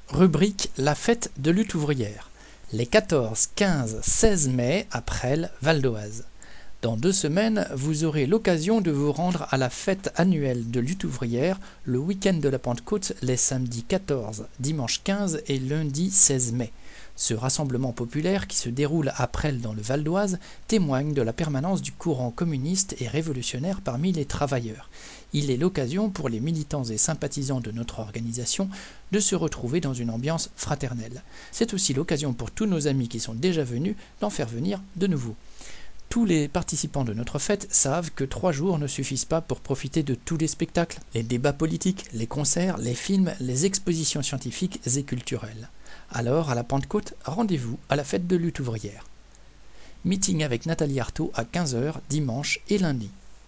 Rubrique La fête de lutte ouvrière. Les 14, 15, 16 mai à Presles, Val d'Oise. Dans 2 semaines, vous aurez l'occasion de vous rendre à la fête annuelle de lutte ouvrière le week-end de la Pentecôte les samedis 14, dimanche 15 et lundi 16 mai. Ce rassemblement populaire qui se déroule à Presles dans le Val d'Oise témoigne de la permanence du courant communiste et révolutionnaire parmi les travailleurs. Il est l'occasion pour les militants et sympathisants de notre organisation de se retrouver dans une ambiance fraternelle. C'est aussi l'occasion pour tous nos amis qui sont déjà venus d'en faire venir de nouveaux. Tous les participants de notre fête savent que 3 jours ne suffisent pas pour profiter de tous les spectacles, les débats politiques, les concerts, les films, les expositions scientifiques et culturelles. Alors, à la Pentecôte, rendez-vous à la fête de lutte ouvrière. Meeting avec Nathalie Arthaud à 15h dimanche et lundi.